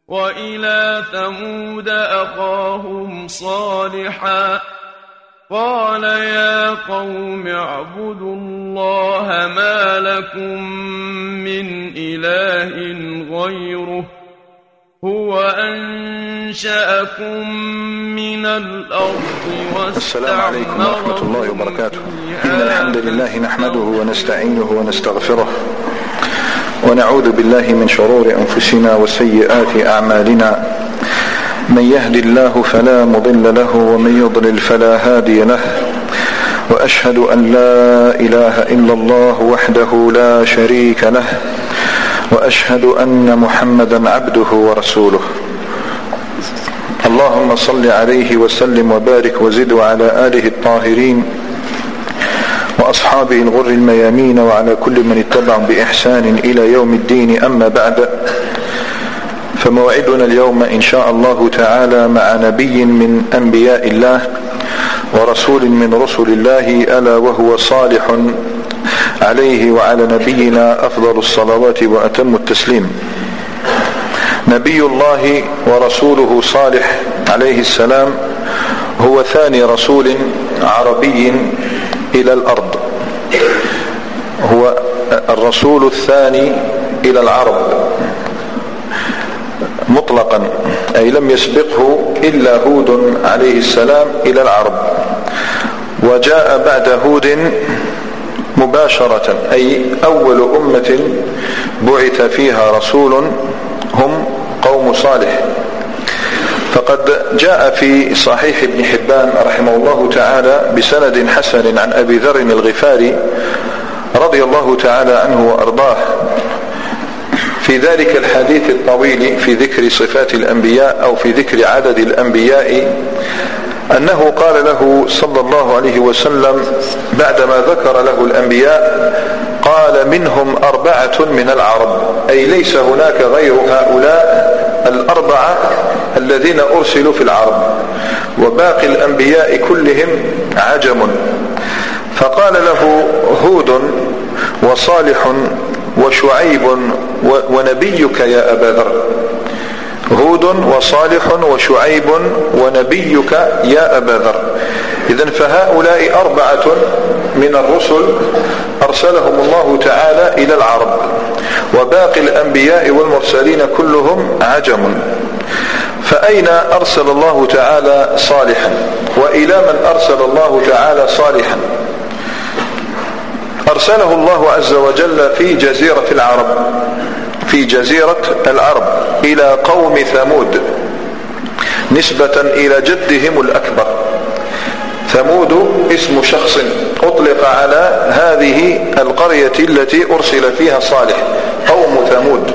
وإلى ثمود أخاهم صالحا قال يا قوم اعبدوا الله ما لكم من إله غيره هو أنشأكم من الأرض السلام عليكم ورحمة الله وبركاته. إن الحمد لله نحمده ونستعينه ونستغفره ونعوذ بالله من شرور أنفسنا وسيئات أعمالنا. من يهد الله فلا مضل له ومن يضلل فلا هادي له، وأشهد أن لا إله إلا الله وحده لا شريك له، وأشهد أن محمدا عبده ورسوله. اللهم صل عليه وسلم وبارك وزد على آله الطاهرين وأصحابه الغر الميامين وعلى كل من اتبع بإحسان إلى يوم الدين. أما بعد، فموعدنا اليوم إن شاء الله تعالى مع نبي من أنبياء الله ورسول من رسل الله، ألا وهو صالح عليه وعلى نبينا أفضل الصلوات وأتم التسليم. نبي الله ورسوله صالح عليه السلام هو ثاني رسول عربي إلى الأرض، هو الرسول الثاني إلى العرب مطلقا، أي لم يسبقه إلا هود عليه السلام إلى العرب، وجاء بعد هود مباشرة، أي أول أمة بعث فيها رسول هم قوم صالح. فقد جاء في صحيح ابن حبان رحمه الله تعالى بسند حسن عن أبي ذر الغفاري رضي الله تعالى عنه وأرضاه في ذلك الحديث الطويل في ذكر صفات الأنبياء أو في ذكر عدد الأنبياء، أنه قال له صلى الله عليه وسلم بعدما ذكر له الأنبياء، قال منهم 4 من العرب، أي ليس هناك غير هؤلاء 4 الذين أرسلوا في العرب، وباقي الأنبياء كلهم عجم. فقال له هود وصالح وشعيب ونبيك يا أبا ذر، هود وصالح وشعيب ونبيك يا أبا ذر. إذن فهؤلاء 4 من الرسل أرسلهم الله تعالى إلى العرب، وباقي الأنبياء والمرسلين كلهم عجم. فأين أرسل الله تعالى صالحا؟ وإلى من أرسل الله تعالى صالحا؟ أرسله الله عز وجل في جزيرة العرب، في جزيرة العرب إلى قوم ثمود، نسبة إلى جدهم الأكبر. ثمود اسم شخص أطلق على هذه القرية التي أرسل فيها صالح، قوم ثمود.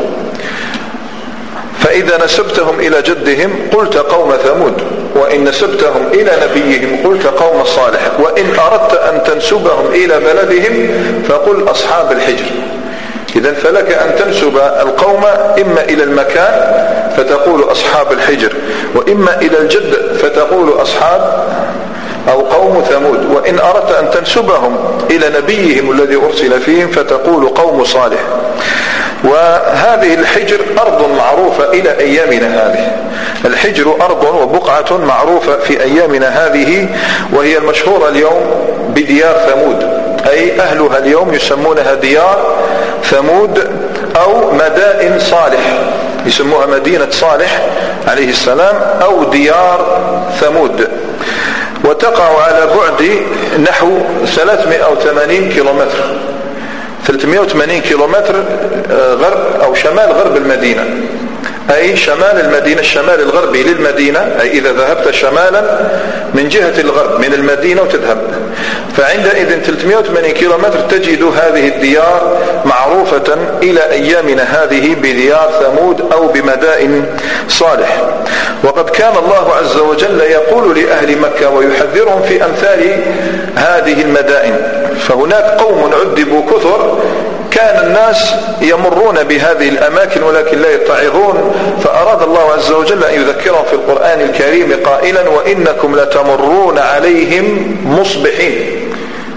فإذا نسبتهم إلى جدهم قلت قوم ثمود، وإن نسبتهم إلى نبيهم قلت قوم صالح، وإن أردت أن تنسبهم إلى بلدهم فقل أصحاب الحجر. إذن فلك أن تنسب القوم إما إلى المكان فتقول أصحاب الحجر، وإما إلى الجد فتقول أصحاب أو قوم ثمود، وإن أردت أن تنسبهم إلى نبيهم الذي أرسل فيهم فتقول قوم صالح. وهذه الحجر أرض معروفة إلى أيامنا هذه، الحجر أرض وبقعة معروفة في أيامنا هذه، وهي المشهورة اليوم بديار ثمود، أي أهلها اليوم يسمونها ديار ثمود أو مدائن صالح، يسموها مدينة صالح عليه السلام أو ديار ثمود. وتقع على بعد نحو 380 كيلومتر، 380 كيلومتر غرب أو شمال غرب المدينة، أي شمال المدينة، الشمال الغربي للمدينة، أي إذا ذهبت شمالا من جهة الغرب من المدينة وتذهب، فعندئذ 380 كيلومتر تجد هذه الديار معروفة إلى أيامنا هذه بديار ثمود أو بمدائن صالح. وقد كان الله عز وجل يقول لأهل مكة ويحذرهم في أمثال هذه المدائن، فهناك قوم عذبوا كثر كان الناس يمرون بهذه الأماكن ولكن لا يتعظون، فأراد الله عز وجل أن يذكرهم في القرآن الكريم قائلا وإنكم لتمرون عليهم مصبحين،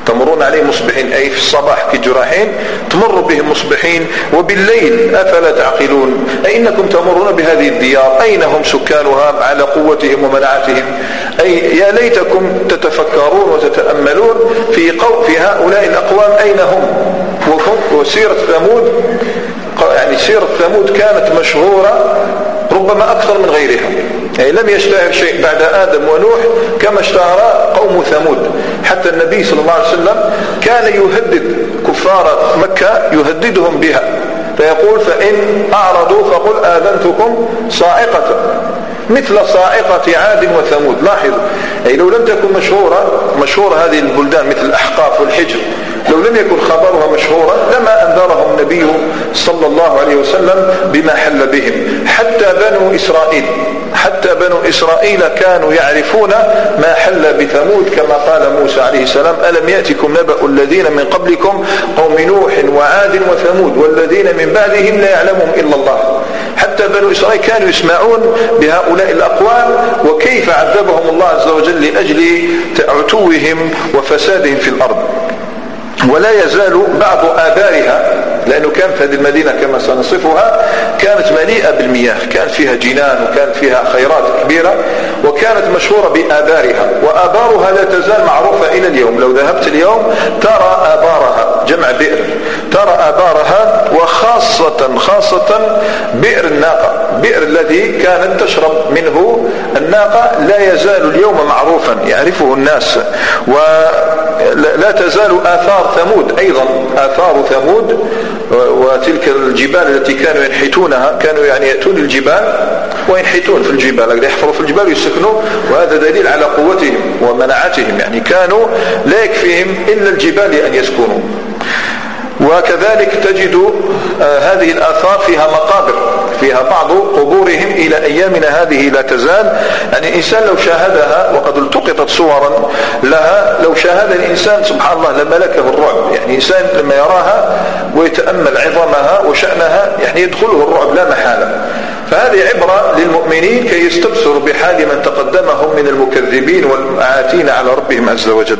تمرون عليهم مصبحين، أي في الصباح كي جراحين تمر بهم مصبحين، وبالليل أفلا تعقلون، أي إنكم تمرون بهذه الديار أين هم سكانها على قوتهم ومناعتهم، أي يا ليتكم تتفكرون وتتأملون في هؤلاء الأقوام أين هم. وسيرة ثمود يعني سيرة ثمود كانت مشهورة ربما أكثر من غيرها، يعني لم يشتهر شيء بعد آدم ونوح كما اشتهر قوم ثمود. حتى النبي صلى الله عليه وسلم كان يهدد كفار مكة، يهددهم بها، فيقول فإن أعرضوا فقل آذنتكم صاعقة مثل صاعقة عاد وثمود. لاحظوا، أي لو لم تكن مشهورة هذه البلدان مثل الأحقاف والحجر، لو لم يكن خبرها مشهورا لما أنذرهم النبي صلى الله عليه وسلم بما حل بهم. حتى بنو إسرائيل كانوا يعرفون ما حل بثمود، كما قال موسى عليه السلام ألم يأتكم نبأ الذين من قبلكم قوم نوح وعاد وثمود والذين من بعدهم لا يعلمهم إلا الله. حتى بنو إسرائيل كانوا يسمعون بهؤلاء الأقوام وكيف عذبهم الله عز وجل لأجل عتوهم وفسادهم في الأرض. ولا يزال بعض آبارها، لأنه كان في هذه المدينة كما سنصفها كانت مليئة بالمياه، كان فيها جنان وكان فيها خيرات كبيرة، وكانت مشهورة بآبارها، وآبارها لا تزال معروفة إلى اليوم. لو ذهبت اليوم ترى آبارها، جمع بئر، ترى آبارها، وخاصة بئر الناقة، بئر الذي كانت تشرب منه الناقة لا يزال اليوم معروفا يعرفه الناس. ولا تزال آثار ثمود أيضا، آثار ثمود وتلك الجبال التي كانوا ينحتونها، كانوا يعني يأتون الجبال وينحتون في الجبال، يحفروا في الجبال ويسكنوا، وهذا دليل على قوتهم ومناعتهم، يعني كانوا لا يكفيهم إلا الجبال أن يسكنوا. وكذلك تجد هذه الآثار فيها مقابر، فيها بعض قبورهم إلى أيامنا هذه لا تزال. يعني الإنسان لو شاهدها، وقد التقطت صورا لها، لو شاهد الإنسان سبحان الله لملكه الرعب. يعني الإنسان لما يراها ويتأمل عظمها وشأنها يعني يدخله الرعب لا محالة. فهذه عبرة للمؤمنين كي يستبصروا بحال من تقدمهم من المكذبين والعاتين على ربهم عز وجل.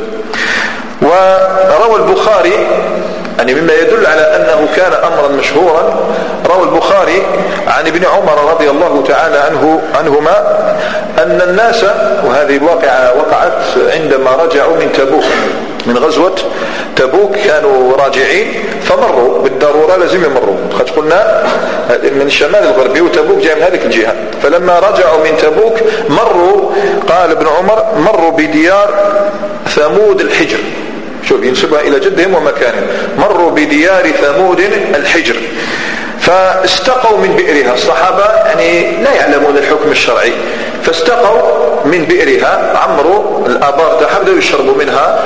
وروى البخاري يعني مما يدل على أنه كان أمرا مشهورا، روى البخاري عن ابن عمر رضي الله تعالى عنهما أن الناس، وهذه الواقعة وقعت عندما رجعوا من تبوك، من غزوة تبوك، كانوا راجعين فمروا بالضرورة لازم يمروا، قد قلنا من الشمال الغربي وتبوك جاء من هذه الجهة. فلما رجعوا من تبوك مروا، قال ابن عمر مروا بديار ثمود الحجر، شوف ينسبها إلى جدهم ومكانهم، مروا بديار ثمود الحجر فاستقوا من بئرها. الصحابة يعني لا يعلمون الحكم الشرعي، فاستقوا من بئرها، عمروا الآبار بدأوا يشربوا منها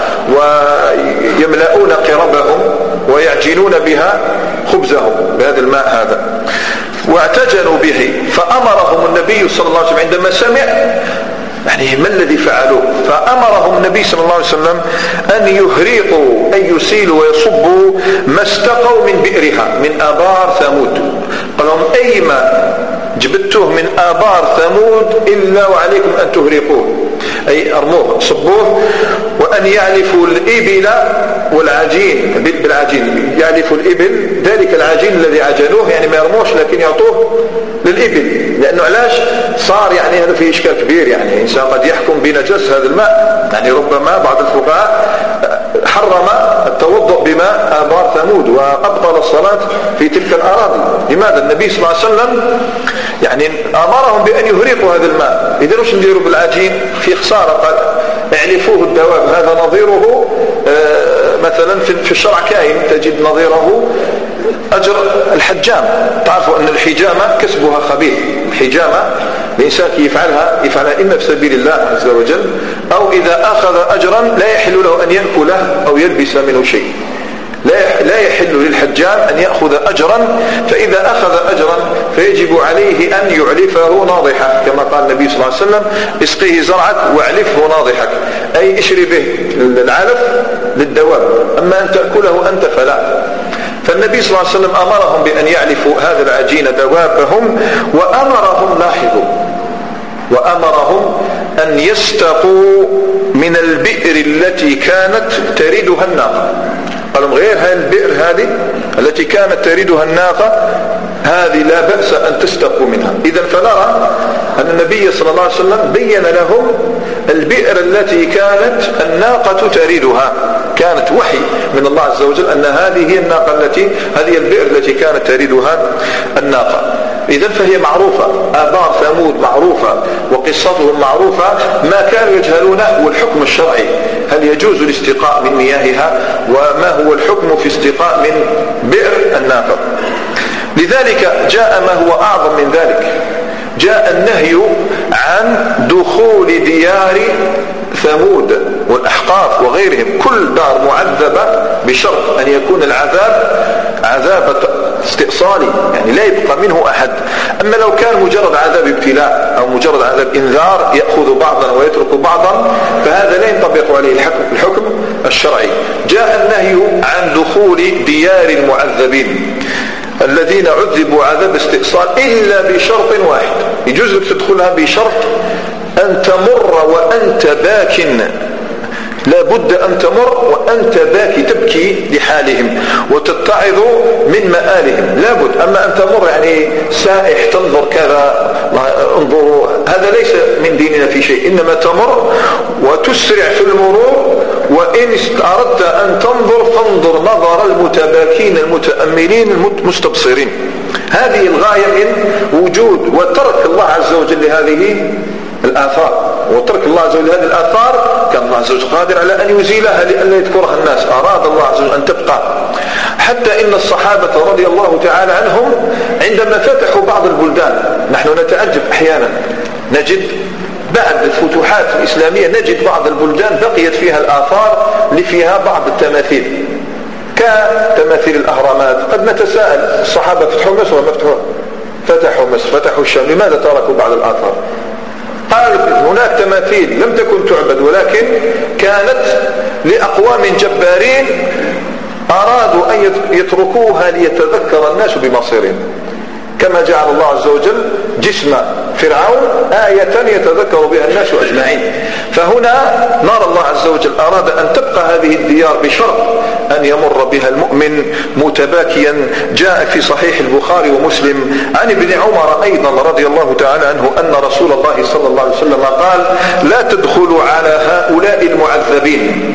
ويملؤون قربهم ويعجنون بها خبزهم بهذا الماء هذا، واعتجنوا به. فأمرهم النبي صلى الله عليه وسلم عندما سمع يعني ما الذي فعلوه، فأمرهم النبي صلى الله عليه وسلم أن يهريقوا، أن يسيلوا ويصبوا ما استقوا من بئرها من آبار ثمود. قال لهم أي ماء جبتوه من آبار ثمود إلا وعليكم أن تهريقوه، أي أرموه صبوه. وأن يعلفوا الإبل والعجين بالعجين، يعلفوا الإبل ذلك العجين الذي عجنوه، يعني ما يرموش لكن يعطوه للإبل، لأنه علاش صار يعني هذا فيه إشكال كبير. يعني الإنسان قد يحكم بنجس هذا الماء، يعني ربما بعض الفقهاء حرم التوضؤ بماء آبار ثمود وأبطل الصلاة في تلك الأراضي. لماذا؟ النبي صلى الله عليه وسلم يعني أمرهم بأن يهرقوا هذا الماء. إذا وش نديروا بالعجين؟ في خسارة، قال اعلفوه الدواب. هذا نظيره مثلا في الشرع كائن، تجد نظيره أجر الحجام. تعرفوا أن الحجامة كسبها خبيث. الحجامة الإنسان يفعلها إما في سبيل الله عز وجل، أو إذا أخذ أجرا لا يحل له أن يأكله أو يلبس منه شيء. لا يحل للحجام أن يأخذ أجرا، فإذا أخذ أجرا فيجب عليه أن يعلفه ناضحة، كما قال النبي صلى الله عليه وسلم اسقيه زرعك واعلفه ناضحك، أي اشري به العلف للدواب، أما أن تأكله أنت فلا. فالنبي صلى الله عليه وسلم أمرهم بأن يعلفوا هذا العجين دوابهم، وأمرهم، لاحظوا وأمرهم أن يستقوا من البئر التي كانت تردها الناقة. قالوا غير هذه البئر هذه التي كانت تردها الناقة هذه لا بأس أن تستقوا منها. إذن فنرى أن النبي صلى الله عليه وسلم بين لهم البئر التي كانت الناقة تردها، كانت وحي من الله عز وجل أن هذه هي الناقة هذه البئر التي كانت تردها الناقة. إذن فهي معروفة، آبار ثمود معروفة وقصتهم معروفة. ما كانوا يجهلونه هو الحكم الشرعي، هل يجوز الاستقاء من مياهها، وما هو الحكم في استقاء من بئر الناقة. لذلك جاء ما هو أعظم من ذلك، جاء النهي عن دخول ديار ثمود والأحقاف وغيرهم، كل دار معذبة بشرط أن يكون العذاب عذاب استئصالي، يعني لا يبقى منه أحد. أما لو كان مجرد عذاب ابتلاء أو مجرد عذاب إنذار يأخذ بعضا ويترك بعضا فهذا لا ينطبق عليه الحكم الشرعي. جاء النهي عن دخول ديار المعذبين الذين عذبوا عذاب استئصال إلا بشرط واحد، يجوز لك تدخلها بشرط أن تمر وأنت باك، لا بد أن تمر وأنت باكي تبكي لحالهم وتتعظ من مآلهم، لا بد. أما أن تمر يعني سائح تنظر كذا انظروا، هذا ليس من ديننا في شيء، إنما تمر وتسرع في المرور، وإن أردت أن تنظر فانظر نظر المتباكين المتأملين المستبصرين. هذه الغاية من وجود وترك الله عز وجل لهذه الآثار، وترك الله عز وجل هذه الآثار كان الله عز وجل قادر على أن يزيلها لأن لا يذكرها الناس، أراد الله عز وجل أن تبقى. حتى إن الصحابة رضي الله تعالى عنهم عندما فتحوا بعض البلدان، نحن نتعجب أحيانا نجد بعد الفتوحات الإسلامية نجد بعض البلدان بقيت فيها الآثار فيها بعض التماثيل كتماثيل الأهرامات. قد نتساءل الصحابة فتحوا مصر وما فتحوا مصر، فتحوا الشام، لماذا تركوا بعض الآثار؟ قال هناك تماثيل لم تكن تعبد ولكن كانت لأقوام جبارين أرادوا أن يتركوها ليتذكر الناس بمصيرهم، كما جعل الله عز وجل جسم فرعون آية يتذكر بها الناس أجمعين. فهنا نرى الله عز وجل أراد أن تبقى هذه الديار بشرط أن يمر بها المؤمن متباكيا. جاء في صحيح البخاري ومسلم عن ابن عمر أيضا رضي الله تعالى عنه أن رسول الله صلى الله عليه وسلم قال: لا تدخلوا على هؤلاء المعذبين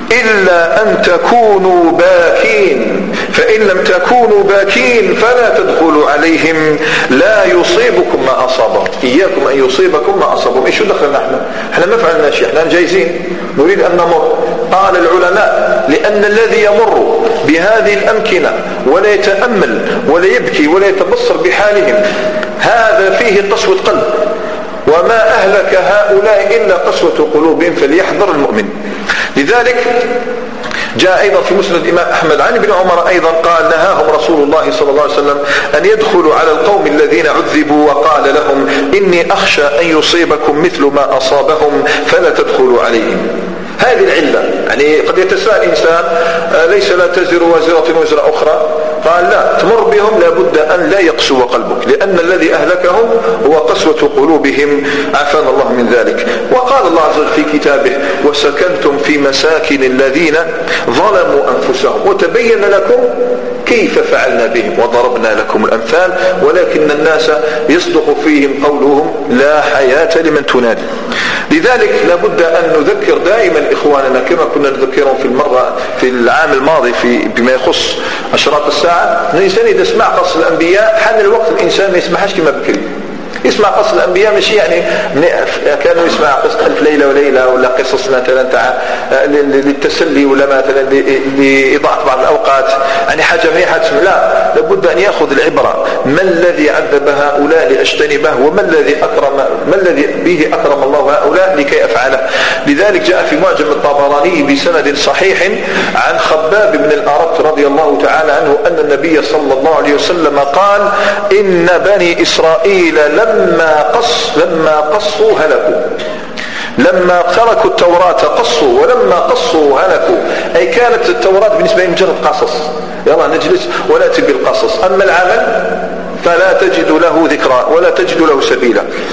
إلا أن تكونوا باكين، فإن لم تكونوا باكين فلا تدخلوا عليهم لا يصيبكم ما أصابهم. إياكم أن يصيبكم ما أصابهم. إيش دخلنا احنا ما فعلنا شيء، احنا جايزين نريد أن نمر. قال العلماء: لأن الذي يمر بهذه الأمكنة ولا يتأمل ولا يبكي ولا يتبصر بحالهم هذا فيه قسوة قلب، وما أهلك هؤلاء إلا قسوة قلوبهم، فليحذر المؤمن. لذلك جاء أيضا في مسند الإمام أحمد عن ابن عمر أيضا قال: نهاهم رسول الله صلى الله عليه وسلم أن يدخلوا على القوم الذين عذبوا، وقال لهم: إني أخشى أن يصيبكم مثل ما أصابهم فلا تدخلوا عليهم. هذه العلة، يعني قد يتساءل إنسان: ليس لا تزر وازرة وزر أخرى؟ قال: لا، تمر بهم لابد أن لا يقسو قلبك، لأن الذي أهلكهم هو قسوة قلوبهم، عافانا الله من ذلك. وقال الله عز وجل في كتابه: وسكنتم في مساكن الذين ظلموا أنفسهم وتبين لكم كيف فعلنا بهم وضربنا لكم الأمثال ولكن الناس يصدق فيهم قولهم لا حياة لمن تنادي. لذلك لابد أن نذكر دائما إخواننا كما كنا نذكرهم في العام الماضي بما يخص أشراط الساعة. الإنسان إذا اسمع قصص الأنبياء حان الوقت الإنسان ما يسمعش كما بكري، يسمع قصص الأنبياء مش يعني كانوا يسمع قصة ألف ليلة وليلة ولا قصص مثلا للتسلي ولا مثلا لإضاعة بعض الأوقات، يعني حاجة مليحة. لا، لابد أن يأخذ العبرة. ما الذي عذب هؤلاء لأجتنبه، وما الذي به أكرم الله هؤلاء لكي أفعله. لذلك جاء في معجم الطبراني بسند صحيح عن خباب بن الأرت رضي الله تعالى عنه أن النبي صلى الله عليه وسلم قال: إن بني إسرائيل لما قصوا هلكوا. لما تركوا التوراة قصوا، ولما قصوا هلكوا. أي كانت التوراة بالنسبة لهم مجرد قصص، يلا نجلس ونأتي بالقصص، أما العمل فلا تجد له ذكرى ولا تجد له سبيلا.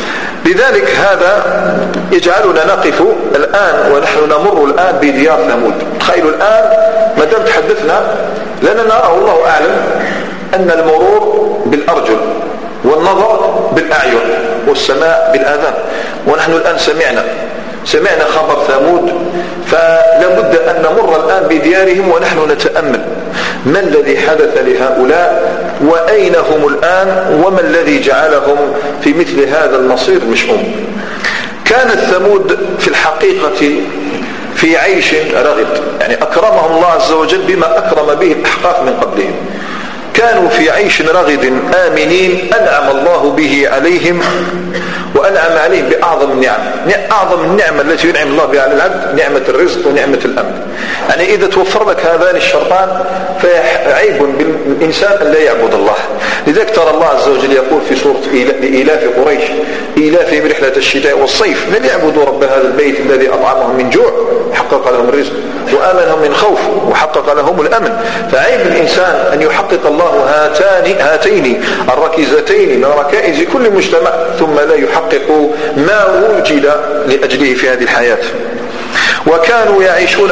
لذلك هذا يجعلنا نقف الآن ونحن نمر الآن بديار ثمود. تخيلوا الآن ما دام تحدثنا لأننا نراه الله أعلم أن المرور بالأرجل والنظر بالأعين والسماع بالآذان، ونحن الآن سمعنا خبر ثمود، فلا بد أن نمر الآن بديارهم ونحن نتأمل ما الذي حدث لهؤلاء وأين هم الآن وما الذي جعلهم في مثل هذا المصير المشؤوم. كانت ثمود في الحقيقة في عيش رغد، يعني أكرمهم الله عز وجل بما أكرم به الأحقاف من قبلهم. كانوا في عيش رغد آمنين أنعم الله به عليهم، وأنعم عليهم بأعظم النعم. أعظم النعمة التي ينعم الله بها على العبد نعمة الرزق ونعمة الأمن. يعني إذا توفر لك هذان الشرطان فعيب بالإنسان أن لا يعبد الله. لذلك ترى الله عز وجل يقول في سورة إيلاف قريش إيلافهم رحلة الشتاء والصيف فليعبدوا رب هذا البيت الذي أطعمهم من جوع حقق لهم الرزق وآمنهم من خوف وحقق لهم الأمن. فعيب الإنسان أن يحقق الله هاتين الركيزتين من ركائز كل مجتمع ثم لا يحقق ما وجد لأجله في هذه الحياة. وكانوا يعيشون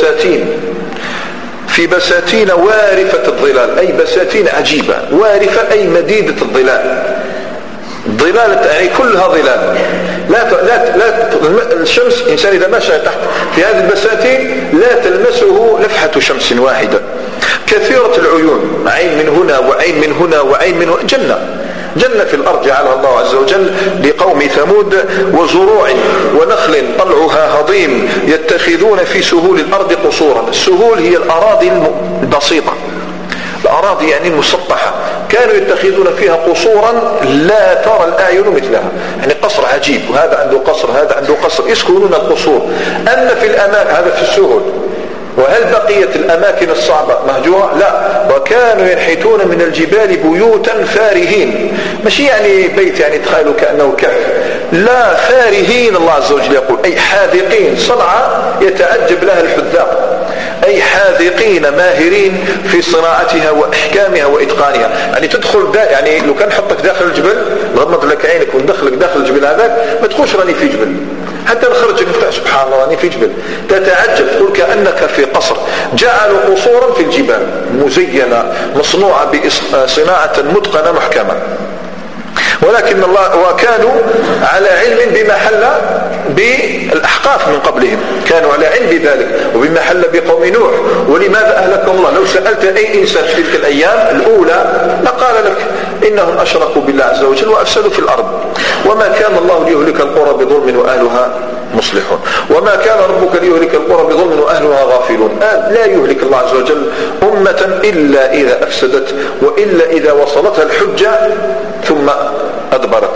في بساتين وارفة الظلال، أي بساتين عجيبة. وارفة أي مديدة الظلال، ظلال يعني كلها ظلال، لا الشمس إنسان إذا مشى تحت في هذه البساتين لا تلمسه لفحة شمس واحدة. كثيرة العيون، عين من هنا وعين من هنا وعين من هنا. جنة في الأرض جعلها الله عز وجل لقوم ثمود، وزروع ونخل طلعها هضيم يتخذون في سهول الأرض قصورا. السهول هي الأراضي البسيطة، الأراضي يعني المسطحة، كانوا يتخذون فيها قصورا لا ترى الأعين مثلها، يعني قصر عجيب، وهذا عنده قصر هذا عنده قصر، يسكنون القصور. أما في الأماكن هذا في السهول. وهل بقيت الأماكن الصعبة مهجورة؟ لا، وكانوا ينحتون من الجبال بيوتا فارهين، مش يعني بيت يعني تخيلوا كأنه كهف، لا، فارهين. الله عز وجل يقول أي حاذقين، صنعة يتعجب لها الحذاق، أي حاذقين ماهرين في صناعتها وإحكامها وإتقانها. يعني تدخل يعني لو كان حطك داخل الجبل غمض لك عينك وندخلك داخل الجبل هذاك ما تخش راني في جبل، حتى نخرجك سبحان الله راني في جبل، تتعجب تقول كأنك في قصر. جعلوا قصورا في الجبال مزينة مصنوعة بصناعة متقنة محكمة. ولكن الله وكانوا على علم بما حل بالأحقاف من قبلهم، كانوا على علم بذلك وبما حل بقوم نوح. ولماذا أهلكهم الله؟ لو سألت أي إنسان في تلك الأيام الأولى لقال لك إنهم أشركوا بالله عز وجل وأفسدوا في الأرض. وما كان الله ليهلك القرى بظلم وأهلها مصلحون، وما كان ربك ليهلك القرى بظلم وأهلها غافلون. لا يهلك الله عز وجل أمة إلا إذا أفسدت، وإلا إذا وصلتها الحجة ثم أدبرت.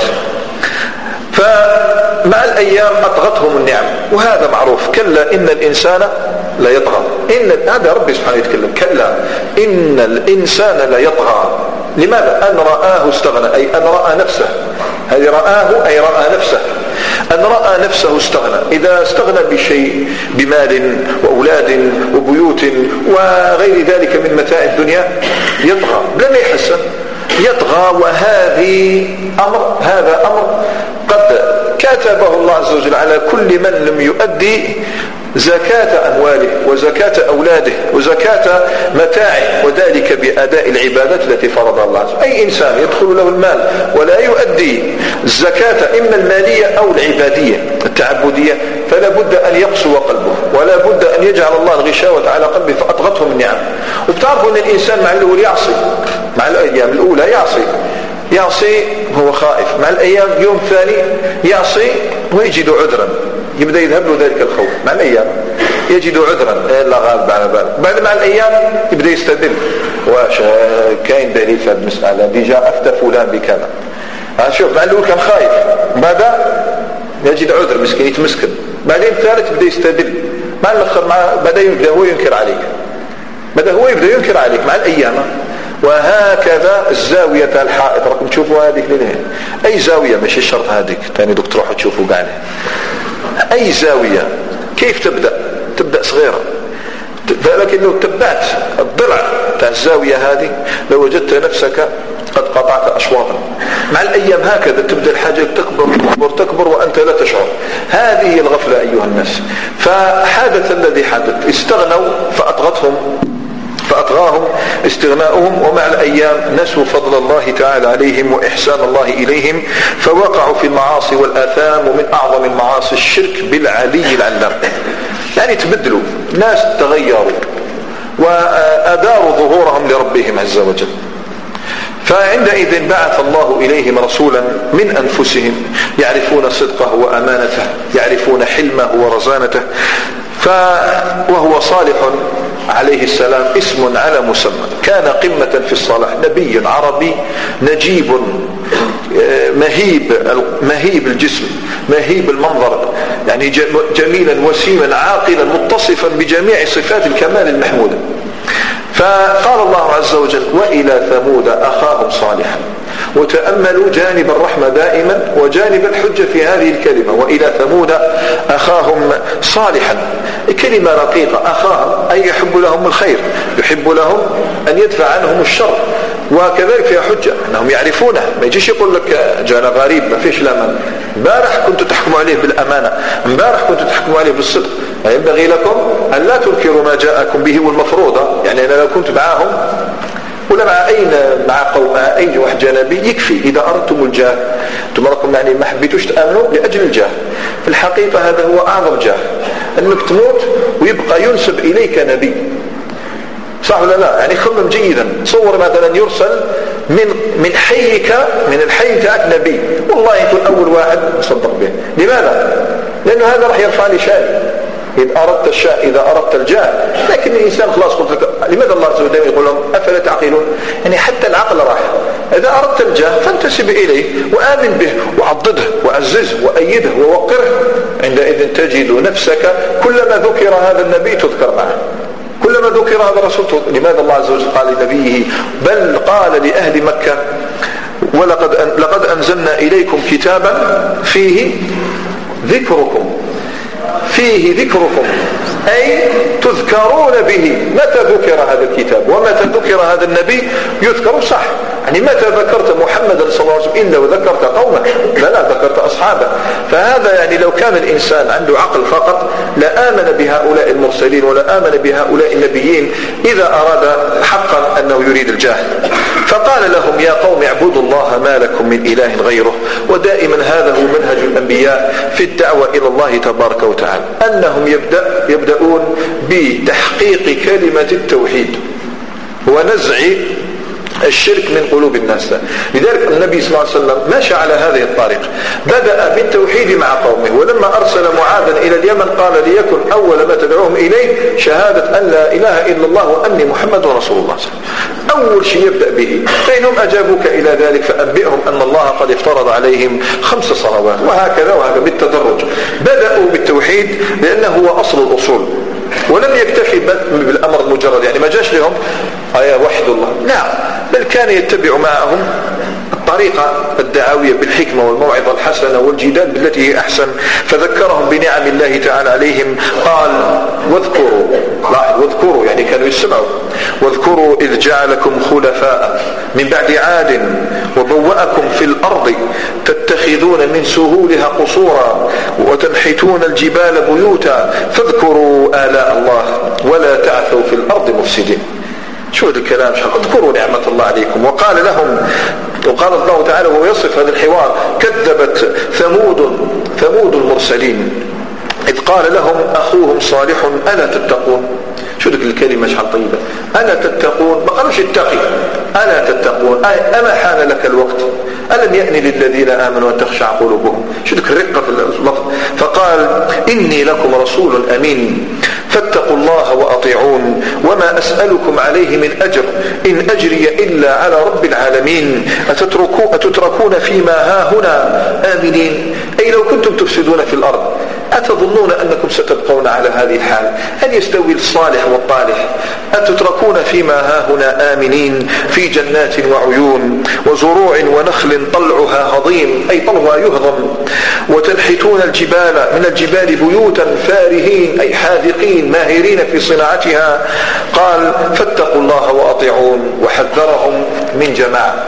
فمع الأيام أطغتهم النعم، وهذا معروف. كلا إن الإنسان لا يطغى، هذا ربي سبحانه يتكلم، كلا إن الإنسان لا يطغى. لماذا؟ أن رآه استغنى، أي أن رأى نفسه. هذه رآه أي رأى نفسه، أن رأى نفسه استغنى. إذا استغنى بشيء، بمال وأولاد وبيوت وغير ذلك من متاع الدنيا، يطغى لم يحسن، يطغى. هذا أمر قد كتبه الله عز وجل على كل من لم يؤدي زكاة أمواله وزكاة أولاده وزكاة متاعه، وذلك بأداء العبادات التي فرضها الله عز وجل. أي إنسان يدخل له المال ولا يؤدي الزكاة إما المالية أو العبادية التعبدية فلا بد أن يقسو قلبه، ولا بد أن يجعل الله الغشاوة على قلبه فأطغته من نعم. وبتعرفوا أن الإنسان مع الأول يعصي، مع الأيام الأولى يعصي هو خائف، مع الأيام يوم ثاني يعصي ويجد عذرا، يبدأ يذهب له ذلك الخوف. مع الأيام يجد عذرا لا غالب على باله. بعد مع الأيام يبدأ يستدل، واش كاين دليل في هذه المسألة، ديجا أفتى فلان بكذا. شوف، مع الأول كان خايف، بعد يجد عذر مسكين يتمسكن. بعدين الثالث يبدأ يستدل، مع الآخر بدأ هو ينكر عليك، يبدأ ينكر عليك مع الأيام. وهكذا الزاوية تاع الحائط راكم تشوفوا هذيك للهين، أي زاوية ماشي الشرط هذيك تاني دوك تروحوا تشوفوا قاعدة. أي زاوية كيف تبدأ صغيرة، لكن لو تبعت الضلع تاع الزاوية هذه لو وجدت نفسك قد قطعت أشواطا. مع الأيام هكذا تبدأ الحاجة تكبر تكبر تكبر وأنت لا تشعر. هذه الغفلة أيها الناس. فحدث الذي حدث، استغنوا فأطغاهم استغناؤهم، ومع الأيام نسوا فضل الله تعالى عليهم وإحسان الله إليهم، فوقعوا في المعاصي والآثام، ومن أعظم المعاصي الشرك بالعلي العلام. يعني تبدلوا، ناس تغيروا وأداروا ظهورهم لربهم عز وجل. فعندئذ بعث الله إليهم رسولا من أنفسهم يعرفون صدقه وأمانته، يعرفون حلمه ورزانته. وهو صالح عليه السلام اسم على مسمى، كان قمة في الصلاح، نبي عربي نجيب مهيب الجسم، مهيب المنظر، يعني جميلا وسيما عاقلا متصفا بجميع صفات الكمال المحمودة. فقال الله عز وجل: وإلى ثمود أخاهم صالحا. وتأملوا جانب الرحمة دائما وجانب الحجة في هذه الكلمة، وإلى ثمود أخاهم صالحا. كلمة رقيقة، أخاهم أي يحب لهم الخير، يحب لهم أن يدفع عنهم الشر، وكذلك فيها حجة أنهم يعرفونه. ما يجيش يقول لك جانا غريب ما فيش الأمان، امبارح كنتوا تحكموا عليه بالأمانة، امبارح كنتوا تحكموا عليه بالصدق، ينبغي لكم أن لا تنكروا ما جاءكم به والمفروضة. يعني أنا لو كنت معهم ولا مع قوم أي واحد جانبي يكفي. إذا أردتم الجاه، أنتم رأيكم يعني ما حبيتوش تآمنوا لأجل الجاه، في الحقيقة هذا هو أعظم جاه، أنك تموت ويبقى ينسب إليك نبي، صح ولا لا؟ يعني خمم جيدا، صور مثلا يرسل من حيك، من الحي تاعك نبي، والله يكون أول واحد مصدق به. لماذا؟ لأنه هذا راح يرفع لي شأني إذا أردت الجاه. لكن الإنسان خلاص قلت لك، لماذا الله عز وجل يقول لهم أفلا تعقلون؟ يعني حتى العقل راح. إذا أردت الجاه فانتسب إليه وآمن به وعضده وعززه وأيده ووقره. عندئذ تجد نفسك كلما ذكر هذا النبي تذكر معه، كلما ذكر هذا الرسول. لماذا الله عز وجل قال لنبيه، بل قال لأهل مكة: لقد أنزلنا إليكم كتابا فيه ذكركم، أي تذكرون به. متى ذكر هذا الكتاب ومتى ذكر هذا النبي يذكر، صح؟ يعني متى ذكرت محمدا صلى الله عليه وسلم إلا وذكرت قومه، لا ذكرت أصحابه. فهذا يعني لو كان الإنسان عنده عقل فقط لآمن بهؤلاء المرسلين ولا آمن بهؤلاء النبيين إذا أراد حقا أنه يريد الجاه. فقال لهم: يا قوم اعبدوا الله ما لكم من إله غيره. ودائما هذا هو منهج الأنبياء في الدعوة إلى الله تبارك وتعالى، أنهم يبدأون بتحقيق كلمة التوحيد ونزع الشرك من قلوب الناس. لذلك النبي صلى الله عليه وسلم ماشى على هذه الطريق، بدأ بالتوحيد مع قومه، ولما أرسل معاذا إلى اليمن قال: ليكن أول ما تدعوهم إليه شهادة أن لا إله إلا الله وأني محمد رسول الله. أول شيء يبدأ به، فإنهم أجابوك إلى ذلك فأنبئهم أن الله قد افترض عليهم 5 صلوات، وهكذا بالتدرج. بدأوا بالتوحيد لأنه هو أصل الأصول، ولم يكتفي بالأمر المجرد، يعني ما جاش لهم وحد الله، لا، بل كان يتبع معهم الطريقة الدعوية بالحكمة والموعظة الحسنة والجدال بالتي هي أحسن. فذكرهم بنعم الله تعالى عليهم، قال: واذكروا يعني كانوا يسمعوا، واذكروا إذ جعلكم خلفاء من بعد عاد وبوأكم في الأرض تتخذون من سهولها قصورا وتنحتون الجبال بيوتا فاذكروا آلاء الله ولا تعثوا في الأرض مفسدين. شو هذا الكلام؟ اذكروا نعمة الله عليكم. وقال الله تعالى وهو يصف هذا الحوار: كذبت ثمود المرسلين إذ قال لهم أخوهم صالح ألا تتقون. شو ذلك الكلمة شحال طيبة، ألا تتقون، ما قالوش اتقي، ألا تتقون، أما حان لك الوقت، ألم يأن للذين آمنوا أن تخشع قلوبهم. شو ذلك الرقة في اللفظ. فقال: إني لكم رسول أمين فاتقوا الله وأطيعون وما أسألكم عليه من أجر إن أجري إلا على رب العالمين أتتركون فيما هاهنا آمنين. أي لو كنتم تفسدون في الأرض أتظنون أنكم ستبقون على هذه الحال؟ هل يستوي الصالح والطالح؟ أتتركون فيما هاهنا آمنين في جنات وعيون وزروع ونخل طلعها هضيم أي طلعها يهضم وتنحتون الجبال من الجبال بيوتا فارهين أي حاذقين ماهرين في صناعتها. قال: فاتقوا الله وأطيعون. وحذرهم من جماعة،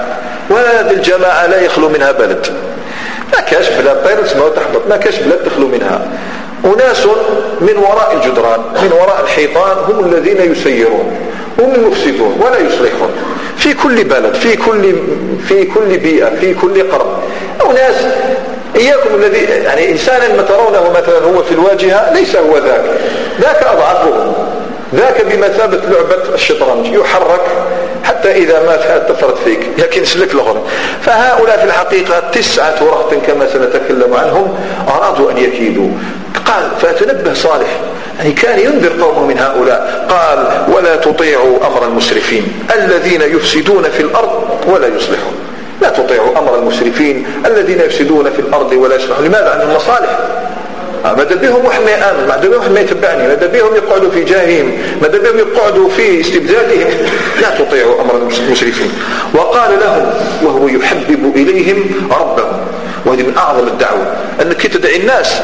وهذه الجماعة لا يخلو منها بلد، ما كاش بلاد طير تسمعوا تحبط، ما كاش بلاد تخلو منها أناس من وراء الجدران من وراء الحيطان هم الذين يسيرون، هم المفسدون ولا يصلحون في كل بلد في كل بيئة في كل قرن. أناس إياكم الذي يعني إنسانا ما ترونه مثلا هو في الواجهة ليس هو ذاك أضعفه، ذاك بمثابة لعبة الشطرنج يحرك حتى إذا مات تفرد فيك لكن سلك الأخرى. فهؤلاء في الحقيقة 9 رهط كما سنتكلم عنهم أرادوا أن يكيدوا. قال فتنبه صالح يعني كان ينذر قومه من هؤلاء، قال ولا تطيعوا أمر المسرفين الذين يفسدون في الأرض ولا يصلحون. لا تطيعوا أمر المسرفين الذين يفسدون في الأرض ولا يصلحون. لماذا؟ عندهم مصالح، ماذا بهم واحد ما يآمن، ماذا بهم واحد ما يتبعني، ماذا بهم يقعدوا في جاههم، ماذا بهم يقعدوا في استبدادهم. لا تطيعوا أمر المسرفين. وقال لهم وهو يحبب إليهم ربهم، وهذه من أعظم الدعوة أنك تدعي الناس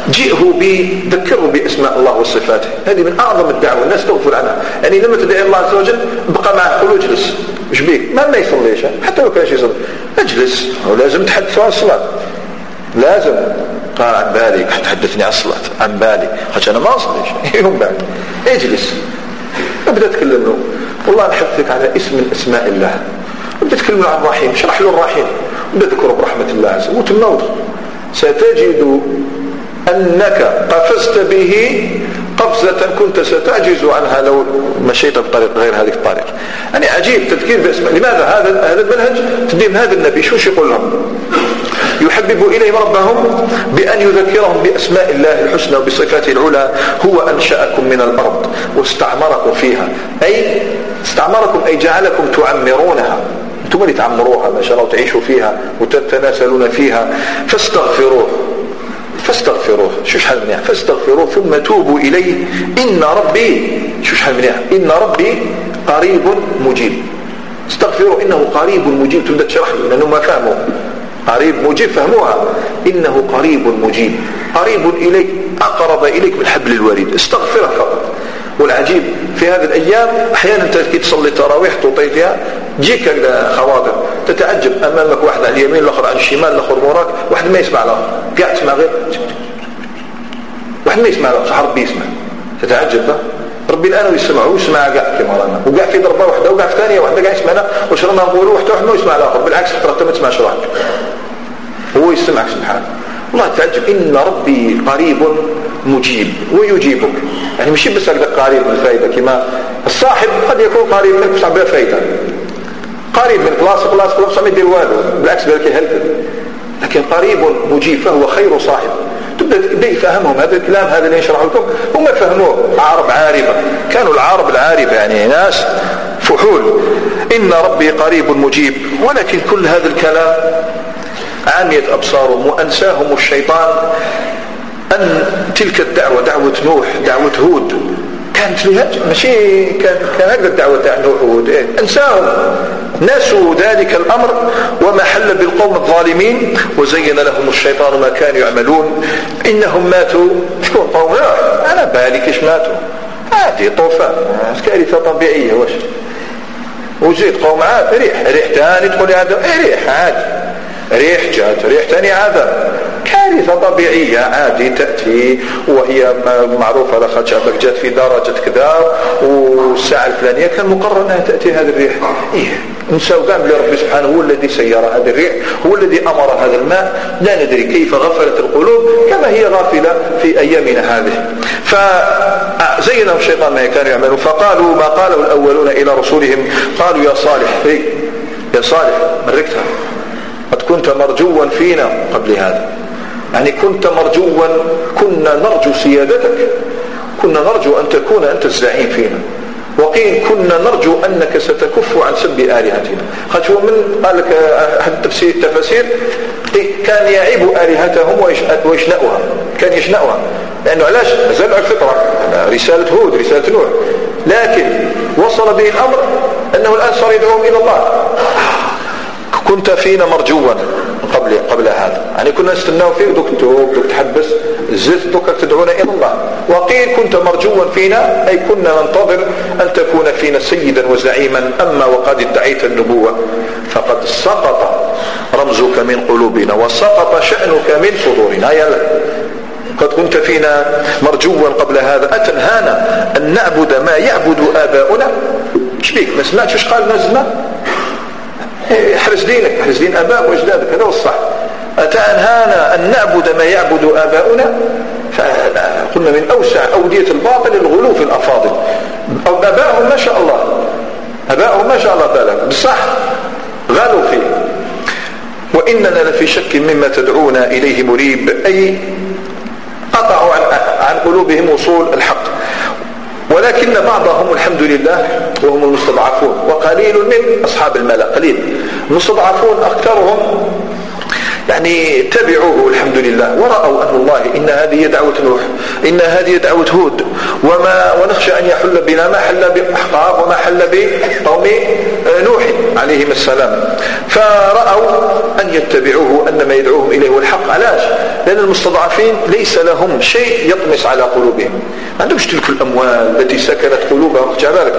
ذكروا بأسماء الله وصفاته، هذه من أعظم الدعوة الناس تغفل عنها. يعني لما تدعي الله عز وجل بقى معه قولوا اجلس مش بيك ما يصليش حتى لو كانش يصلي اجلس، ولازم تحدث عن الصلاة لازم. قال عن بالي تحدثني عن الصلاة عن بالي خاطر أنا ما أصليش يوم بعد اجلس. ابدأ تكلم له والله نحدثك على اسم من أسماء الله، ابدأ تكلم له عن الرحيم، شرح له الرحيم، ابدأ تذكره برحمة الله عز وجل وتموت. ستجد أنك قفزت به قفزة كنت ستعجز عنها لو مشيت بطريق غير هذه الطريق. يعني عجيب تذكير باسماء. لماذا هذا المنهج تدين هذا النبي شو يقول لهم؟ يحبب إليهم ربهم بأن يذكرهم بأسماء الله الحسنى وبصفاته العلى. هو أنشأكم من الأرض واستعمركم فيها، أي استعمركم أي جعلكم تعمرونها، أنتم اللي تعمروها ما شاء الله وتعيشوا فيها وتتناسلون فيها. فاستغفروه شو شحال منيح، فاستغفروه ثم توبوا إليه إن ربي شو شحال منيح، إن ربي قريب مجيب. استغفروه إنه قريب مجيب. تبدأ تشرح لأنه ما فهموا قريب مجيب فهموها. إنه قريب مجيب، قريب إليك أقرب إليك من حبل الوريد. استغفره فقط. والعجيب في هذه الأيام أحيانا تكي تصلي تراويح تطيل فيها جيك الخواطر تتعجب أمامك واحد على اليمين الآخر على الشمال الآخر وراك واحد ما يسمع له قاعد تسمع غير واحد ما يسمع له صح ربي يسمع تتعجب ربي الآن يسمع ويسمع قاعد كما رانا وقاعد في ضربة واحدة وقاعد في ثانية واحدة قاعد يسمعنا وش رانا نقولوا واحد ما يسمع الآخر بالعكس ترى ما تسمعش روحك هو يسمعك سبحانه. والله تعجب إن ربي قريب مجيب ويجيبك. يعني مش بس هكذا قريب من الفائدة كما الصاحب قد يكون قريب منك بس بلا فائدة قريب من كلاس ما يدير والو بالعكس بالك يهلك لكن قريب مجيب فهو خير صاحب. تبدأ يفهمهم هذا الكلام هذا اللي يشرح لكم هم فهموه عرب عاربة كانوا العرب العاربة يعني ناس فحول. إن ربي قريب مجيب. ولكن كل هذا الكلام عامية أبصارهم وأنساهم الشيطان أن تلك الدعوة دعوة نوح دعوة هود كانت ماشي كان هكذا الدعوة تاع نوح وهود أنساهم نسوا ذلك الأمر وما حل بالقوم الظالمين وزين لهم الشيطان ما كانوا يعملون. إنهم ماتوا شكون قوم نوح أنا بالي كيش ماتوا هذه طوفان كارثة طبيعية واش وزيد قوم عاد ريح تاني تقول هذا ريح عاد ريح جات ريح تاني عذاب كارثة طبيعية عادي تأتي وهي معروفة لخد جات في درجة كذا والساعة الفلانية كان مقرر أنها تأتي هذه الريح نساو قام لرب سبحانه هو الذي سير هذه الريح هو الذي أمر هذا الماء. لا ندري كيف غفلت القلوب كما هي غافلة في أيامنا هذه. فزينهم الشيطان ما كانوا يعملون. فقالوا ما قاله الأولون إلى رسولهم قالوا يا صالح يا صالح مركتها قد كنت مرجوا فينا قبل هذا. يعني كنت مرجوا كنا نرجو سيادتك كنا نرجو أن تكون أنت الزعيم فينا وقيل كنا نرجو أنك ستكف عن سب آلهتنا. خشوا من قال لك أحد التفاسير كان يعيب آلهتهم ويشنأها كان يشنأها لأنه علاش نزلع الفطرة رسالة هود رسالة نوح لكن وصل به الأمر أنه الآن صار يدعوهم إلى الله. كنت فينا مرجوا قبل هذا يعني كنا نستناو فيك دوك تحبس زلت دوك تدعونا إلى الله. وقيل كنت مرجوا فينا أي كنا ننتظر أن تكون فينا سيدا وزعيما أما وقد ادعيت النبوة فقد سقط رمزك من قلوبنا وسقط شأنك من صدورنا. قد كنت فينا مرجوا قبل هذا، أتنهانا أن نعبد ما يعبد آباؤنا؟ شبيك ما سمعتش اش قال نزمة؟ احرس دينك، احرس دين آبائك وأجدادك، هذا هو الصح. أتنهانا أن نعبد ما يعبد آباؤنا؟ قلنا من أوسع أودية الباطل الغلو في الأفاضل. آباؤهم ما شاء الله، آباؤهم ما شاء الله بالك بصح غالوا فيه. وإننا لفي شك مما تدعونا إليه مريب، أي قطعوا عن قلوبهم وصول الحق. ولكن بعضهم الحمد لله وهم المستضعفون، وقليل من أصحاب الملا، قليل المستضعفون أكثرهم يعني تبعوه الحمد لله ورأوا أن الله إن هذه دعوة نوح، إن هذه دعوة هود، ونخشى أن يحل بنا ما حل بأحقاب وما حل بقوم نوح عليهم السلام. فرأوا أن يتبعوه، أن ما يدعوهم إليه هو الحق. علاش؟ لأن المستضعفين ليس لهم شيء يطمس على قلوبهم، ما عندهمش تلك الأموال التي سكنت قلوبهم. جابالك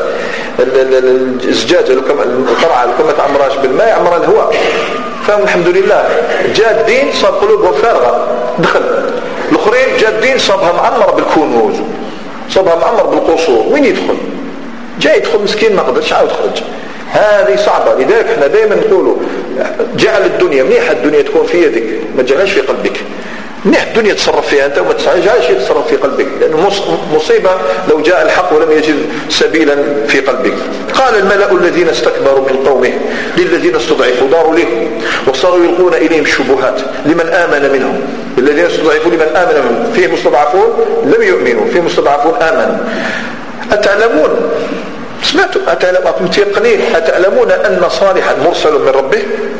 الزجاجة القرعة كما تعمراش بالماء يعمر الهواء، فهم الحمد لله جادين صاب قلوبهم فارغة دخل. الآخرين جادين صابها معمر بالكنوز، صابها معمر بالقصور، وين يدخل؟ جاي يدخل مسكين ما قدرش عاود يخرج. هذه صعبة. لذلك احنا دائما نقولوا جعل الدنيا منيحة، الدنيا تكون في يدك ما تجعلهاش في قلبك. منيح الدنيا تصرف فيها انت وما تجعلش يتصرف في قلبك، لأنه مصيبة لو جاء الحق ولم يجد سبيلا في قلبك. قال الملأ الذين استكبروا من قومه للذين استضعفوا داروا لهم وصاروا يلقون إليهم الشبهات لمن آمن منهم. الذين استضعفوا لمن آمن منهم، فيه مستضعفون لم يؤمنوا، فيه مستضعفون آمنوا. أتعلمون سمعتوا متيقنين أتعلمون أن صالحا مرسل من ربه؟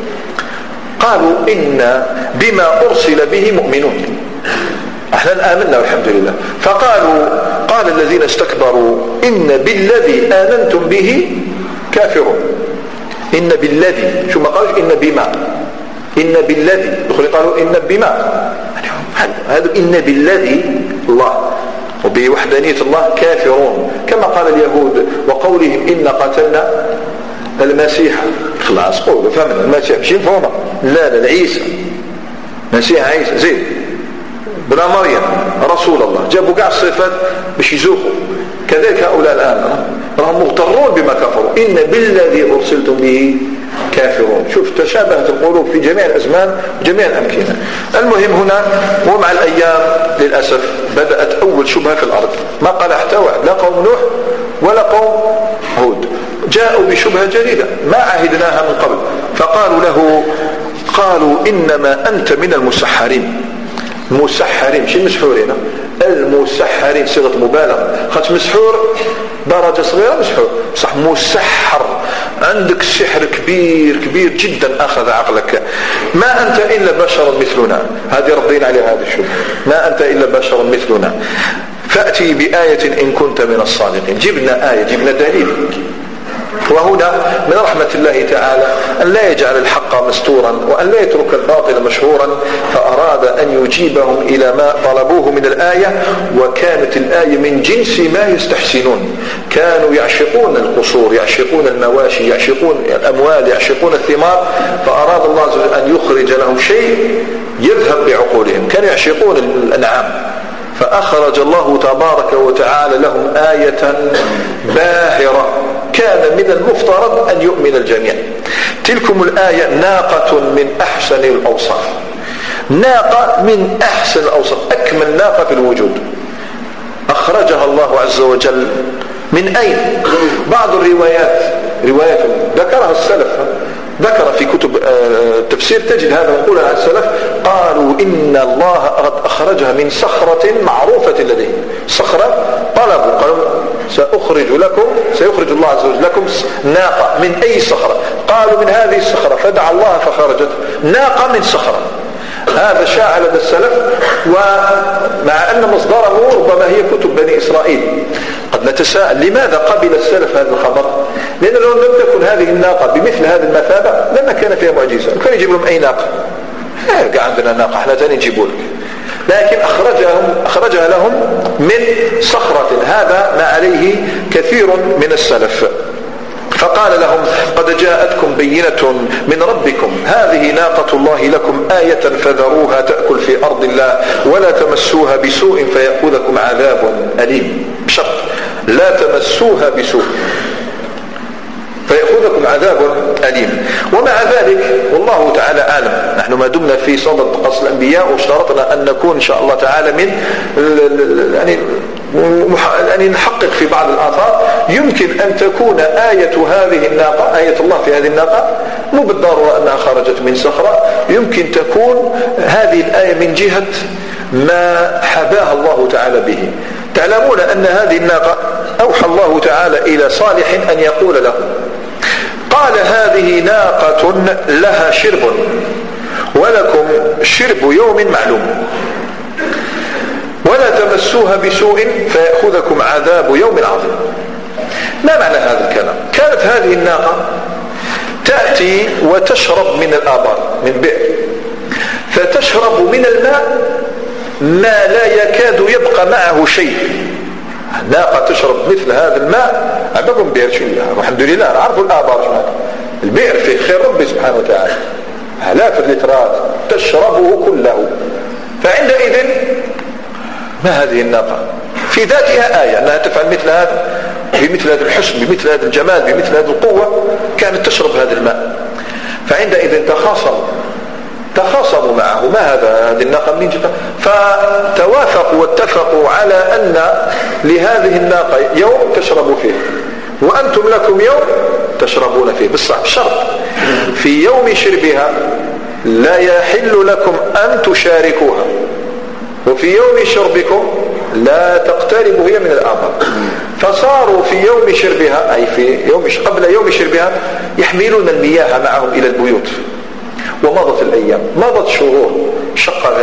قالوا إن بما أرسل به مؤمنون، احنا آمنا والحمد لله. فقالوا قال الذين استكبروا إن بالذي آمنتم به كافرون. إن بالذي، شو ما قالوا إن بما، إن بالذي، قالوا إن بما، هذا إن بالذي الله وبوحدانية الله كافرون، كما قال اليهود وقولهم إن قتلنا المسيح. خلاص قولوا فهمنا المسيح مش فهمنا، لا عيسى، مسيح عيسى زيد بلا مريم رسول الله، جابوا قاع الصفات باش يزوقوا. كذلك هؤلاء الآن راهم مغترون بما كفروا. إن بالذي أرسلتم به كافرون. شوف تشابهت القلوب في جميع الأزمان وجميع الأمكنة. المهم هنا ومع الأيام للأسف بدأت أول شبهة في الأرض، ما قال احتوى لا قوم نوح ولا قوم هود، جاءوا بشبهة جديدة ما عهدناها من قبل. فقالوا له قالوا إنما أنت من المسحرين. المسحرين مش المسحورين، المسحرين صيغة مبالغة، خاطر مسحور درجة صغيرة، مسحور صح مسحر، عندك السحر كبير كبير جدا أخذ عقلك. ما أنت إلا بشر مثلنا، هذه ردينا عليها هذا الشبه، ما أنت إلا بشر مثلنا فأتي بآية إن كنت من الصادقين. جبنا آية، جبنا دليل. وهنا من رحمة الله تعالى أن لا يجعل الحق مستورا وأن لا يترك الباطل مشهورا، فأراد أن يجيبهم إلى ما طلبوه من الآية. وكانت الآية من جنس ما يستحسنون، كانوا يعشقون القصور، يعشقون المواشي، يعشقون الأموال، يعشقون الثمار. فأراد الله عز وجل أن يخرج لهم شيء يذهب بعقولهم، كانوا يعشقون الأنعام. فأخرج الله تبارك وتعالى لهم آية باهرة كان من المفترض أن يؤمن الجميع. تلكم الآية ناقة من أحسن الأوصاف، ناقة من أحسن الأوصاف، أكمل ناقة في الوجود. أخرجها الله عز وجل من أين؟ بعض الروايات روايات ذكرها السلف، ذكر في كتب التفسير تجد هذا نقولها عن السلف، قالوا إن الله قد أخرجها من صخرة معروفة لديه. صخرة طلبوا قالوا سيخرج الله عز وجل لكم ناقة من أي صخرة؟ قالوا من هذه الصخرة، فدعا الله فخرجت ناقة من صخرة. هذا شاع لدى السلف، ومع أن مصدره ربما هي كتب بني إسرائيل. قد نتساءل لماذا قبل السلف هذا الخبر؟ لأن لو لم تكن هذه الناقة بمثل هذه المثابة لما كان فيها معجزة، كان يجيب لهم أي ناقة، قاعد عندنا ناقة احنا تاني نجيبوا لك، لكن أخرجها لهم من صخرة. هذا ما عليه كثير من السلف. فقال لهم قد جاءتكم بينة من ربكم هذه ناقة الله لكم آية فذروها تأكل في أرض الله ولا تمسوها بسوء فيأخذكم عذاب أليم. بشرط لا تمسوها بسوء فيأخذكم عذاب أليم. ومع ذلك والله تعالى أعلم، نحن ما دمنا في صدد قصص الأنبياء واشترطنا أن نكون إن شاء الله تعالى من يعني نحقق في بعض الآثار، يمكن أن تكون آية هذه الناقة، آية الله في هذه الناقة مو بالضرورة أنها خرجت من صخرة، يمكن تكون هذه الآية من جهة ما حباها الله تعالى به. تعلمون أن هذه الناقة أوحى الله تعالى إلى صالح أن يقول له قال هذه ناقة لها شرب ولكم شرب يوم معلوم ولا تمسوها بسوء فيأخذكم عذاب يوم عظيم. ما معنى هذا الكلام؟ كانت هذه الناقة تأتي وتشرب من الآبار من بئر، فتشرب من الماء ما لا يكاد يبقى معه شيء. الناقة تشرب مثل هذا الماء عندكم بئر شيء والحمد لله نعرفوا الآبار، البئر فيه خير ربي سبحانه وتعالى آلاف اللترات تشربه كله. فعندئذ ما هذه الناقة في ذاتها آية أنها تفعل مثل هذا بمثل هذا الحسن بمثل هذا الجمال بمثل هذه القوة، كانت تشرب هذا الماء. فعندئذ تخاصموا معه ما هذه الناقة من جهة، فتوافقوا واتفقوا على أن لهذه الناقة يوم تشربوا فيه وأنتم لكم يوم تشربون فيه. بالصح شرط في يوم شربها لا يحل لكم أن تشاركوها، وفي يوم شربكم لا تقتربوا هي من الآبار. فصاروا في يوم شربها أي في يوم قبل يوم شربها يحملون المياه معهم إلى البيوت. ومضت الأيام، مضت شهور، شق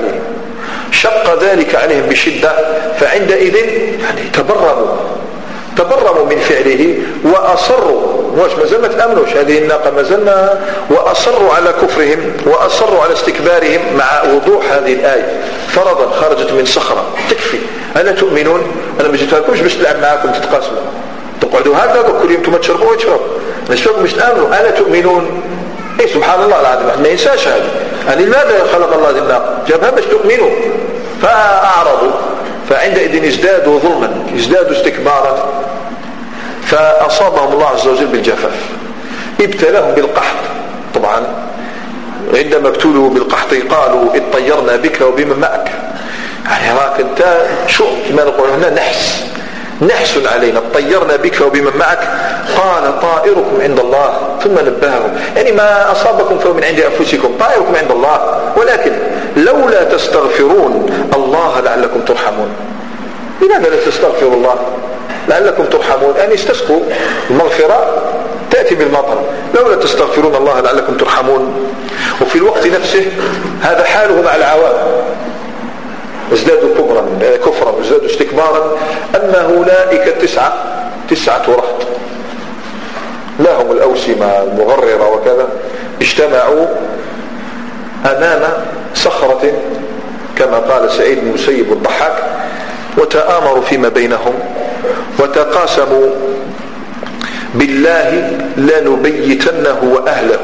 ذلك عليهم بشدة. فعندئذ يعني تبرموا من فعله وأصروا، ما زال ما تأمنوش هذه الناقة ما زلنا، وأصروا على كفرهم وأصروا على استكبارهم مع وضوح هذه الآية. فرضا خرجت من صخرة تكفي، ألا تؤمنون؟ أنا ما جيتهالكمش باش نلعب معاكم تتقاسموا تقعدوا هكذا كل يوم تشربوا ويشربوا، نشربوا باش تآمنوا. ألا تؤمنون؟ إيه سبحان الله العظيم، ما ينساش هذا. يعني لماذا خلق الله هذه الناقة؟ جابها باش تؤمنوا فأعرضوا. فعندئذ ازدادوا ظلما، ازدادوا استكبارا، فأصابهم الله عز وجل بالجفاف، ابتلاهم بالقحط. طبعا عندما ابتلوا بالقحط قالوا اطيرنا بك وبمن معك، يعني راك انت شو كما نقول هنا نحس علينا، اطيرنا بك وبمن معك. قال طائركم عند الله، ثم نبههم يعني ما أصابكم فهو من عند أنفسكم، طائركم عند الله ولكن لولا تستغفرون الله لعلكم ترحمون. لماذا لا تستغفروا الله لعلكم ترحمون؟ يعني استسقوا المغفرة تأتي بالمطر، لولا تستغفرون الله لعلكم ترحمون. وفي الوقت نفسه هذا حاله مع العوام، ازدادوا كفرا وازدادوا استكبارا. أما أولئك تسعة رهط لهم الأوسمة المغررة وكذا، اجتمعوا أمام صخرة كما قال سعيد بن المسيب والضحاك، وتآمروا فيما بينهم وتقاسموا بالله لنبيتنه وأهله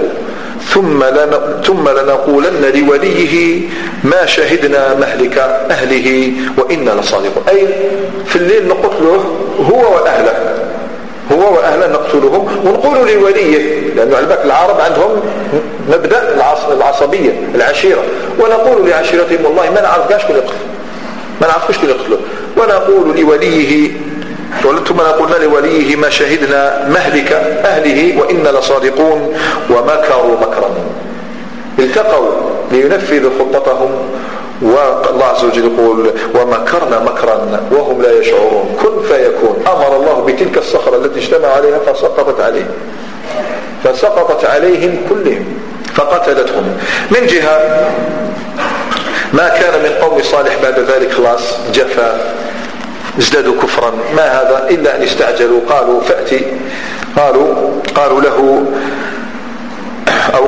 ثم لنقولن لوليه ما شهدنا مهلك أهله وإنا لصادقون. أي في الليل نقتله هو وأهله نقتلهم ونقول لوليه، لأنه على بالك العرب عندهم مبدأ العصبية العشيرة، ونقول لعشيرتهم والله ما نعرفش كل يقتله، ونقول لوليه ثم قلنا لوليه ما شهدنا مهلك أهله وإنا لصادقون ومكروا مكرا. التقوا لينفذوا خطتهم، والله عز وجل يقول ومكرنا مكرا وهم لا يشعرون. كن فيكون، أمر الله بتلك الصخرة التي اجتمع عليها فسقطت عليهم كلهم فقتلتهم. من جهة ما كان من قوم صالح بعد ذلك خلاص جفا، ازدادوا كفرا. ما هذا إلا أن استعجلوا، قالوا فأتي، قالوا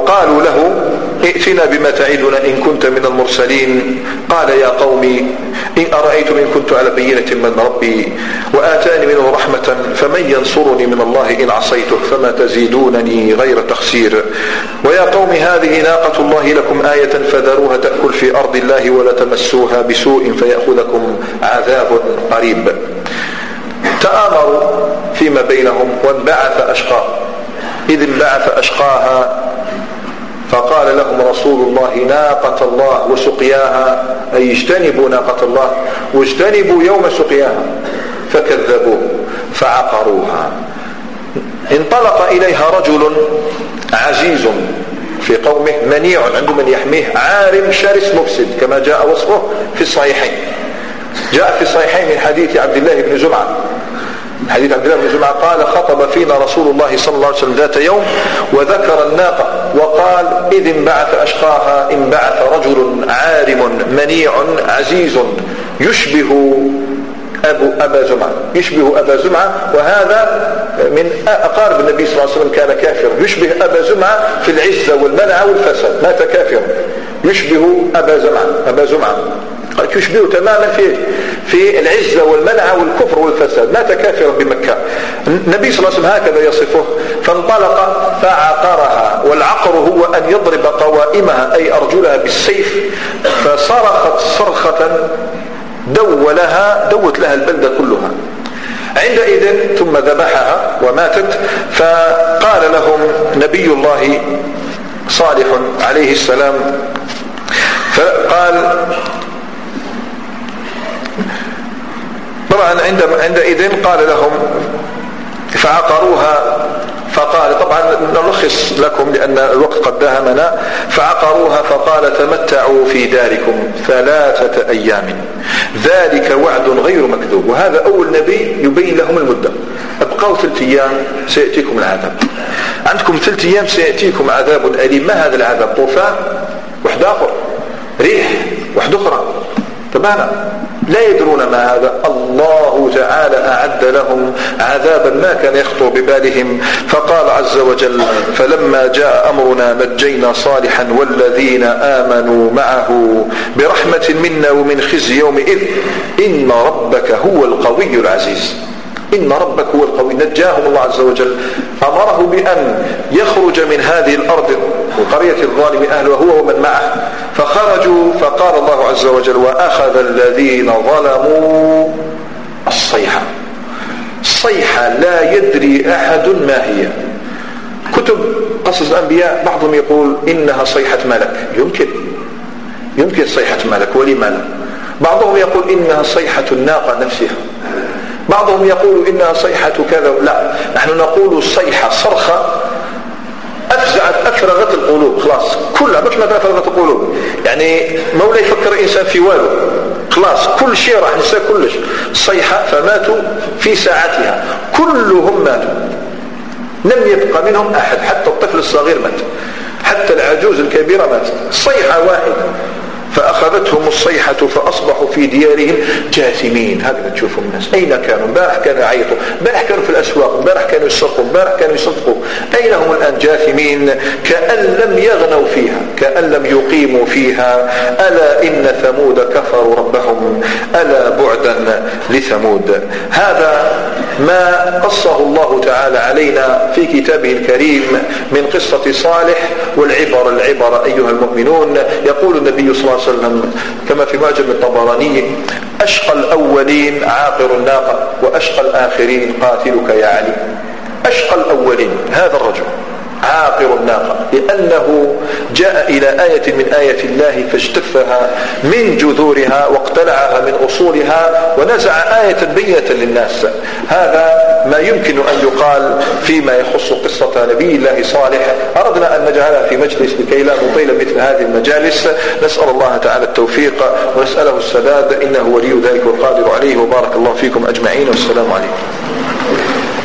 له ائتنا بما تعدنا إن كنت من المرسلين. قال يا قوم إن أرأيتم إن كنت على بينة من ربي وآتاني منه رحمة فمن ينصرني من الله إن عصيته فما تزيدونني غير تخسير. ويا قوم هذه ناقة الله لكم آية فذروها تأكل في أرض الله ولا تمسوها بسوء فيأخذكم عذاب قريب. تآمروا فيما بينهم وانبعث أشقاها. إذ انبعث أشقاها فقال لهم رسول الله ناقة الله وسقياها، أي اجتنبوا ناقة الله واجتنبوا يوم سقياها، فكذبوه فعقروها. انطلق إليها رجل عزيز في قومه منيع، عنده من يحميه، عارم شرس مفسد كما جاء وصفه في الصحيحين. جاء في الصحيحين من حديث عبد الله بن زمعة، حديث عبد الله بن زمعة قال خطب فينا رسول الله صلى الله عليه وسلم ذات يوم وذكر الناقة وقال إذ انبعث أشقاها انبعث رجل عارم منيع عزيز يشبه أبا زمعة، يشبه أبا زمعة، وهذا من أقارب النبي صلى الله عليه وسلم، كان كافرا، يشبه أبا زمعة في العزة والمنع والفساد، مات كافرا، يشبه أبا زمعة يشبه تماما في العزة والمنع والكفر والفساد، مات كافرا بمكة. النبي صلى الله عليه وسلم هكذا يصفه. فانطلق فعقرها، والعقر هو أن يضرب قوائمها أي أرجلها بالسيف، فصرخت صرخة دوت لها البلدة كلها. عندئذ ثم ذبحها وماتت. فقال لهم نبي الله صالح عليه السلام، فقال طبعا عندئذ قال لهم فعقروها، فقال طبعا نلخص لكم لأن الوقت قد داهمنا. فعقروها فقال تمتعوا في داركم 3 أيام ذلك وعد غير مكذوب. وهذا أول نبي يبين لهم المدة. ابقوا 3 أيام سيأتيكم العذاب، عندكم 3 أيام سيأتيكم عذاب أليم. ما هذا العذاب؟ طوفان، واحد آخر، ريح، واحد أخرى، تماما لا يدرون ما هذا. الله تعالى أعد لهم عذابا ما كان يخطر ببالهم. فقال عز وجل فلما جاء أمرنا نجينا صالحا والذين آمنوا معه برحمة منا ومن خزي يومئذ إن ربك هو القوي العزيز. إن ربك هو القوي. نجاهم الله عز وجل، أمره بأن يخرج من هذه الأرض وقرية الظالم أهلها هو ومن معه، فخرجوا. فقال الله عز وجل وأخذ الذين ظلموا الصيحة. الصيحة لا يدري أحد ما هي. كتب قصص الأنبياء بعضهم يقول إنها صيحة ملك، يمكن صيحة ملك، ولما لا؟ بعضهم يقول إنها صيحة الناقة نفسها، بعضهم يقول إنها صيحة كذا. لا، نحن نقول صيحة صرخة أفرغت القلوب، خلاص كلها مش ما أفرغت القلوب، يعني مولا يفكر الإنسان في والو، خلاص كل شيء راح ننسى كلش. صيحة فماتوا في ساعتها كلهم ماتوا، لم يبقى منهم أحد، حتى الطفل الصغير مات، حتى العجوز الكبيرة ماتت. صيحة واحدة فأخذتهم الصيحة فأصبحوا في ديارهم جاثمين. هكذا تشوفوا الناس أين كانوا؟ امبارح كانوا يعيطوا، امبارح كانوا في الأسواق، امبارح كانوا يسرقوا، امبارح كانوا يصدقوا، أين هم الآن؟ جاثمين كأن لم يغنوا فيها، كأن لم يقيموا فيها. ألا إن ثمود كفروا ربهم ألا بعدا لثمود. هذا ما قصه الله تعالى علينا في كتابه الكريم من قصة صالح. والعبر أيها المؤمنون، يقول النبي صلى الله عليه وسلم كما في معجم الطبراني أشقى الأولين عاقر الناقة وأشقى الآخرين قاتلك يا علي. أشقى الأولين هذا الرجل عاقر الناقة، لأنه جاء إلى آية من آية الله فاجتثها من جذورها واقتلعها من أصولها ونزع آية بينة للناس. هذا ما يمكن أن يقال فيما يخص قصة نبي الله صالح. أردنا أن نجعلها في مجلس لكي لا نطيل مثل هذه المجالس. نسأل الله تعالى التوفيق ونسأله السداد، إنه ولي ذلك والقادر عليه. وبارك الله فيكم أجمعين، والسلام عليكم.